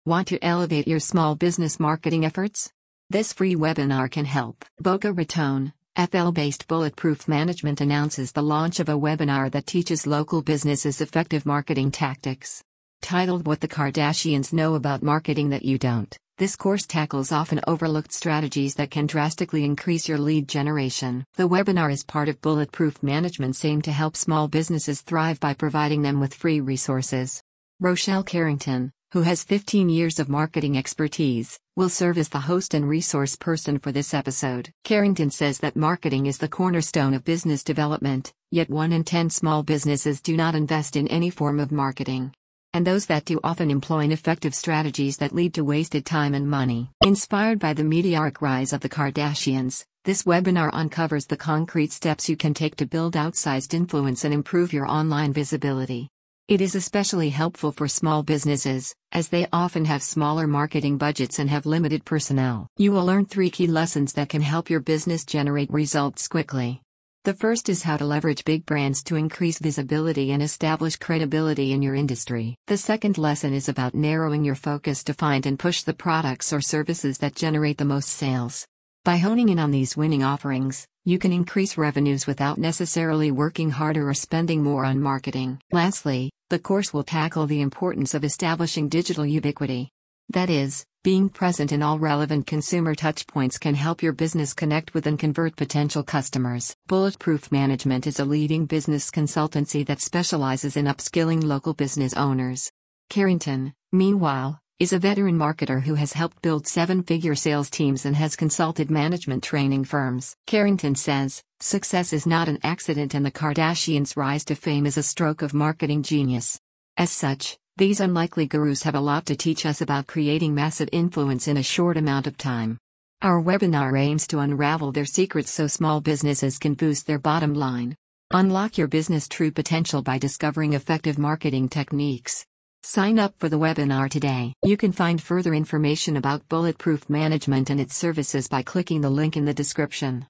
Want to elevate your small business marketing efforts? This free webinar can help. Boca Raton, FL-based Bulletproof Management announces the launch of a webinar that teaches local businesses effective marketing tactics. Titled What the Kardashians Know About Marketing That You Don't, this course tackles often overlooked strategies that can drastically increase your lead generation. The webinar is part of Bulletproof Management's aim to help small businesses thrive by providing them with free resources. Rochelle Carrington, who has 15 years of marketing expertise, will serve as the host and resource person for this episode. Carrington says that marketing is the cornerstone of business development, yet 1 in 10 small businesses do not invest in any form of marketing. And those that do often employ ineffective strategies that lead to wasted time and money. Inspired by the meteoric rise of the Kardashians, this webinar uncovers the concrete steps you can take to build outsized influence and improve your online visibility. It is especially helpful for small businesses, as they often have smaller marketing budgets and have limited personnel. You will learn 3 key lessons that can help your business generate results quickly. The first is how to leverage big brands to increase visibility and establish credibility in your industry. The second lesson is about narrowing your focus to find and push the products or services that generate the most sales. By honing in on these winning offerings, you can increase revenues without necessarily working harder or spending more on marketing. Lastly, the course will tackle the importance of establishing digital ubiquity. That is, being present in all relevant consumer touchpoints can help your business connect with and convert potential customers. Bulletproof Management is a leading business consultancy that specializes in upskilling local business owners. Carrington, meanwhile, is a veteran marketer who has helped build 7-figure sales teams and has consulted management training firms. Carrington says, "Success is not an accident, and the Kardashians' rise to fame is a stroke of marketing genius." As such, these unlikely gurus have a lot to teach us about creating massive influence in a short amount of time. Our webinar aims to unravel their secrets so small businesses can boost their bottom line. Unlock your business' true potential by discovering effective marketing techniques. Sign up for the webinar today. You can find further information about Bulletproof Management and its services by clicking the link in the description.